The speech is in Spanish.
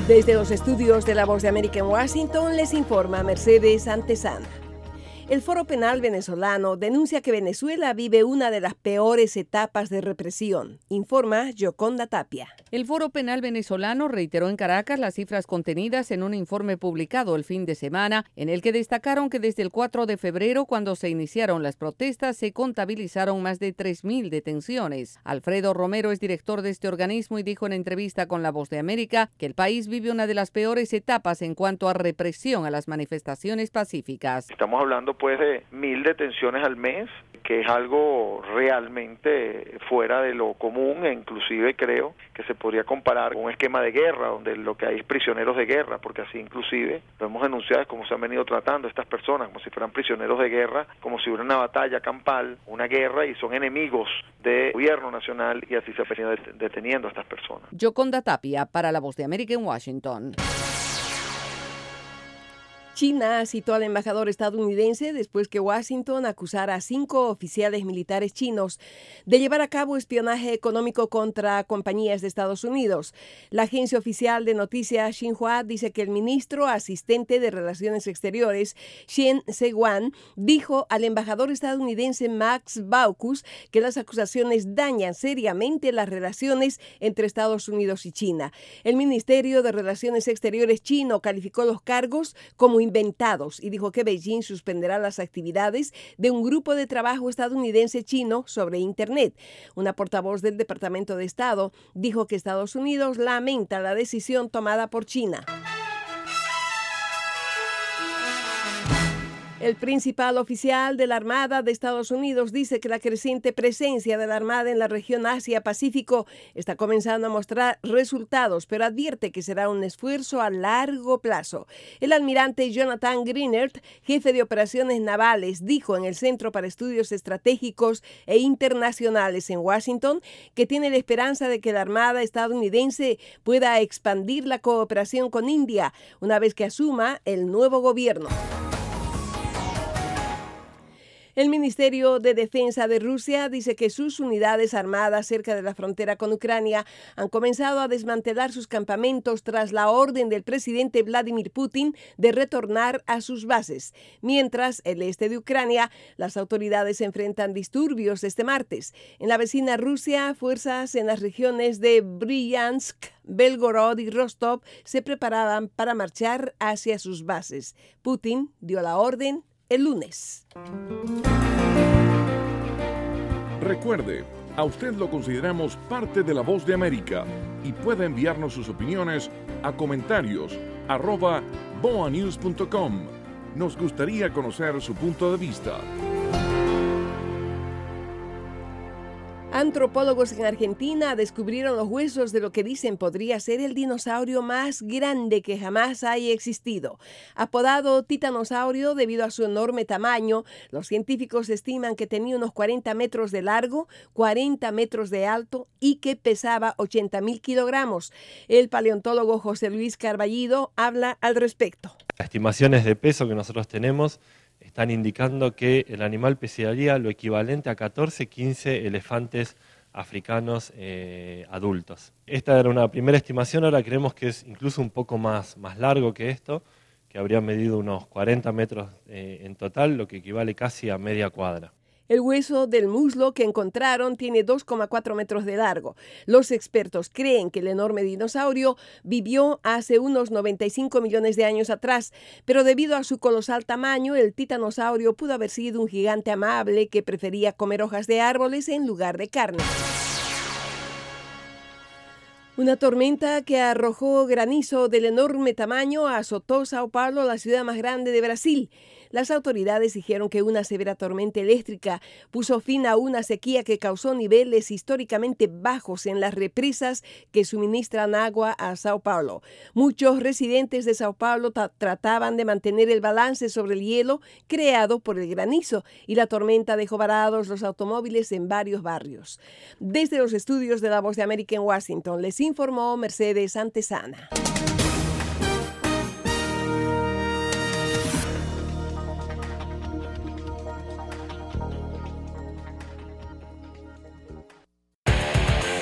Desde los estudios de La Voz de América en Washington les informa Mercedes Antesana. El Foro Penal venezolano denuncia que Venezuela vive una de las peores etapas de represión, informa Yoconda Tapia. El Foro Penal venezolano reiteró en Caracas las cifras contenidas en un informe publicado el fin de semana, en el que destacaron que desde el 4 de febrero, cuando se iniciaron las protestas, se contabilizaron más de 3.000 detenciones. Alfredo Romero es director de este organismo y dijo en entrevista con La Voz de América que el país vive una de las peores etapas en cuanto a represión a las manifestaciones pacíficas. Estamos hablando pues de 1.000 detenciones al mes, que es algo realmente fuera de lo común, e inclusive creo que se podría comparar con un esquema de guerra, donde lo que hay es prisioneros de guerra, porque así inclusive lo hemos denunciado, es como se han venido tratando a estas personas, como si fueran prisioneros de guerra, como si hubiera una batalla campal, una guerra, y son enemigos del gobierno nacional, y así se ha venido deteniendo a estas personas. Yoconda Tapia para La Voz de América en Washington. China citó al embajador estadounidense después que Washington acusara a 5 oficiales militares chinos de llevar a cabo espionaje económico contra compañías de Estados Unidos. La agencia oficial de noticias Xinhua dice que el ministro asistente de Relaciones Exteriores, Shen Seguan, dijo al embajador estadounidense Max Baucus que las acusaciones dañan seriamente las relaciones entre Estados Unidos y China. El Ministerio de Relaciones Exteriores chino calificó los cargos como inventados y dijo que Beijing suspenderá las actividades de un grupo de trabajo estadounidense-chino sobre Internet. Una portavoz del Departamento de Estado dijo que Estados Unidos lamenta la decisión tomada por China. El principal oficial de la Armada de Estados Unidos dice que la creciente presencia de la Armada en la región Asia-Pacífico está comenzando a mostrar resultados, pero advierte que será un esfuerzo a largo plazo. El almirante Jonathan Greenert, jefe de operaciones navales, dijo en el Centro para Estudios Estratégicos e Internacionales en Washington que tiene la esperanza de que la Armada estadounidense pueda expandir la cooperación con India una vez que asuma el nuevo gobierno. El Ministerio de Defensa de Rusia dice que sus unidades armadas cerca de la frontera con Ucrania han comenzado a desmantelar sus campamentos tras la orden del presidente Vladimir Putin de retornar a sus bases. Mientras, en el este de Ucrania, las autoridades enfrentan disturbios este martes. En la vecina Rusia, fuerzas en las regiones de Bryansk, Belgorod y Rostov se preparaban para marchar hacia sus bases. Putin dio la orden el lunes. Recuerde, a usted lo consideramos parte de La Voz de América y puede enviarnos sus opiniones a comentarios@boanews.com. Nos gustaría conocer su punto de vista. Antropólogos en Argentina descubrieron los huesos de lo que dicen podría ser el dinosaurio más grande que jamás haya existido. Apodado titanosaurio debido a su enorme tamaño, los científicos estiman que tenía unos 40 metros de largo, 40 metros de alto y que pesaba 80.000 kilogramos. El paleontólogo José Luis Carballido habla al respecto. Las estimaciones de peso que nosotros tenemos están indicando que el animal pesaría lo equivalente a 14-15 elefantes africanos adultos. Esta era una primera estimación, ahora creemos que es incluso un poco más largo que esto, que habría medido unos 40 metros en total, lo que equivale casi a media cuadra. El hueso del muslo que encontraron tiene 2,4 metros de largo. Los expertos creen que el enorme dinosaurio vivió hace unos 95 millones de años atrás, pero debido a su colosal tamaño, el titanosaurio pudo haber sido un gigante amable que prefería comer hojas de árboles en lugar de carne. Una tormenta que arrojó granizo del enorme tamaño azotó Sao Paulo, la ciudad más grande de Brasil. Las autoridades dijeron que una severa tormenta eléctrica puso fin a una sequía que causó niveles históricamente bajos en las represas que suministran agua a Sao Paulo. Muchos residentes de Sao Paulo trataban de mantener el balance sobre el hielo creado por el granizo y la tormenta dejó varados los automóviles en varios barrios. Desde los estudios de La Voz de América en Washington les informó Mercedes Antesana.